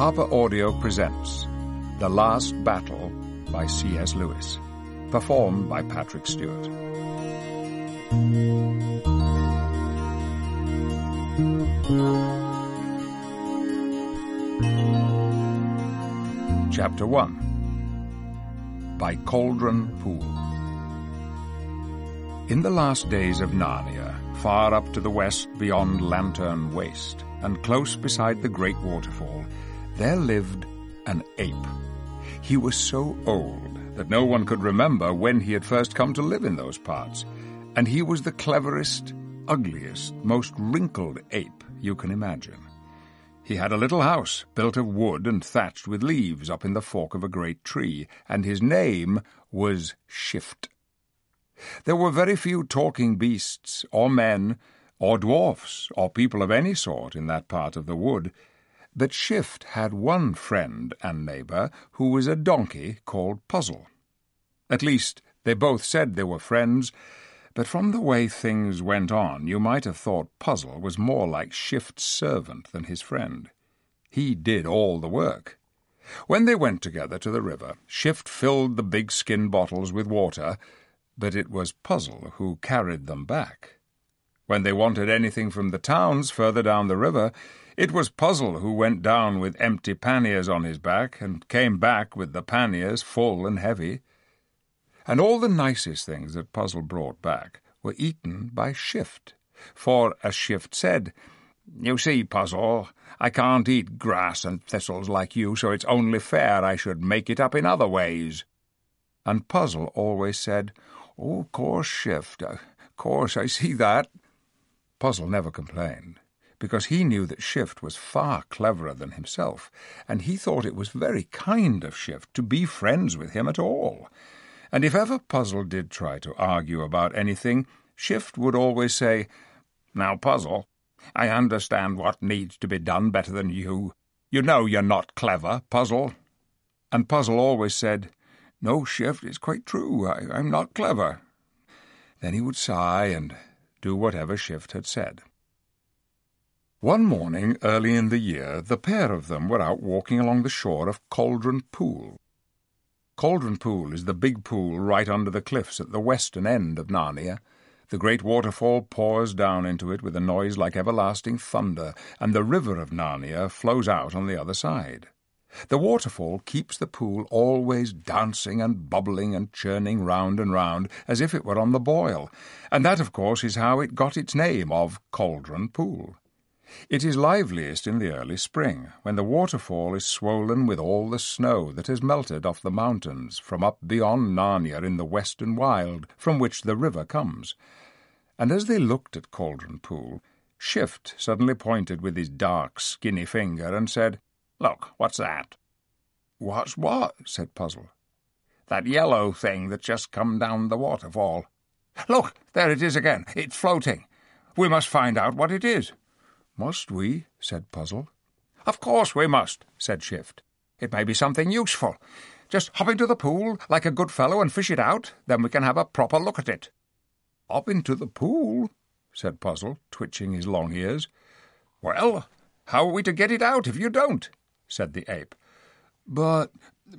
Harper Audio presents The Last Battle by C.S. Lewis, performed by Patrick Stewart. Chapter 1 by Cauldron Pool. In the last days of Narnia, far up to the west beyond Lantern Waste, and close beside the great waterfall, there lived an ape. He was so old that no one could remember when he had first come to live in those parts, and he was the cleverest, ugliest, most wrinkled ape you can imagine. He had a little house built of wood and thatched with leaves up in the fork of a great tree, and his name was Shift. There were very few talking beasts, or men, or dwarfs, or people of any sort in that part of the wood, but Shift had one friend and neighbour who was a donkey called Puzzle. At least, they both said they were friends, but from the way things went on, you might have thought Puzzle was more like Shift's servant than his friend. He did all the work. When they went together to the river, Shift filled the big skin bottles with water, but it was Puzzle who carried them back. When they wanted anything from the towns further down the river, it was Puzzle who went down with empty panniers on his back and came back with the panniers full and heavy. And all the nicest things that Puzzle brought back were eaten by Shift. For, as Shift said, "You see, Puzzle, I can't eat grass and thistles like you, so it's only fair I should make it up in other ways." And Puzzle always said, "Oh, of course, Shift, of course, I see that." Puzzle never complained, because he knew that Shift was far cleverer than himself, and he thought it was very kind of Shift to be friends with him at all. And if ever Puzzle did try to argue about anything, Shift would always say, "Now, Puzzle, I understand what needs to be done better than you. You know you're not clever, Puzzle." And Puzzle always said, "No, Shift, it's quite true. I'm not clever." Then he would sigh and do whatever Shift had said. One morning early in the year, the pair of them were out walking along the shore of Cauldron Pool. Cauldron Pool is the big pool right under the cliffs at the western end of Narnia. The great waterfall pours down into it with a noise like everlasting thunder, and the river of Narnia flows out on the other side. The waterfall keeps the pool always dancing and bubbling and churning round and round as if it were on the boil, and that, of course, is how it got its name of Cauldron Pool. It is liveliest in the early spring, when the waterfall is swollen with all the snow that has melted off the mountains from up beyond Narnia in the western wild, from which the river comes. And as they looked at Cauldron Pool, Shift suddenly pointed with his dark, skinny finger and said, "Look, what's that?" "What's what?" said Puzzle. "That yellow thing that's just come down the waterfall. Look, there it is again. It's floating. We must find out what it is." "Must we?" said Puzzle. "Of course we must," said Shift. "It may be something useful. Just hop into the pool like a good fellow and fish it out, then we can have a proper look at it." "Hop into the pool?" said Puzzle, twitching his long ears. "Well, how are we to get it out if you don't?" said the ape. But,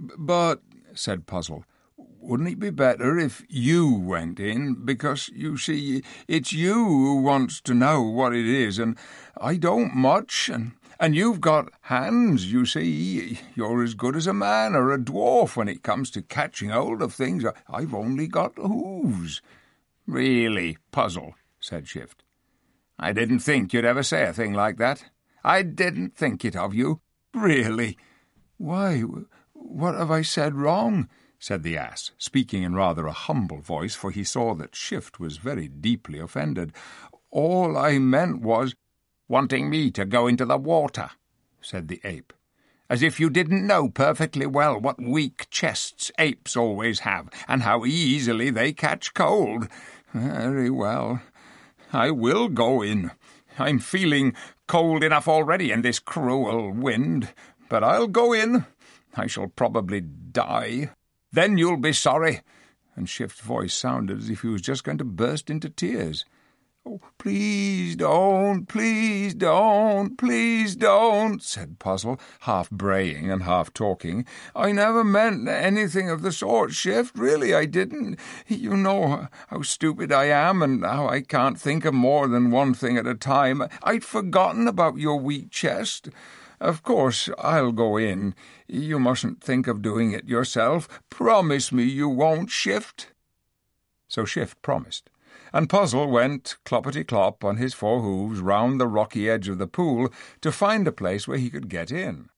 said Puzzle, "wouldn't it be better if you went in? Because, you see, it's you who wants to know what it is, and I don't much, and you've got hands, you see. You're as good as a man or a dwarf when it comes to catching hold of things. I've only got hooves." "Really, Puzzle," said Shift. "I didn't think you'd ever say a thing like that. I didn't think it of you. Really." "Why, what have I said wrong?" said the ass, speaking in rather a humble voice, for he saw that Shift was very deeply offended. "All I meant was—" "Wanting me to go into the water," said the ape. "As if you didn't know perfectly well what weak chests apes always have, and how easily they catch cold. Very well, I will go in. I'm feeling cold enough already in this cruel wind, but I'll go in. I shall probably die. Then you'll be sorry." And Shift's voice sounded as if he was just going to burst into tears. "Oh, please don't, please don't, please don't," said Puzzle, half braying and half talking. "I never meant anything of the sort, Shift. Really, I didn't. You know how stupid I am and how I can't think of more than one thing at a time. I'd forgotten about your wheat chest. Of course, I'll go in. You mustn't think of doing it yourself. Promise me you won't, Shift." So Shift promised, and Puzzle went cloppity-clop on his 4 hooves round the rocky edge of the pool to find a place where he could get in.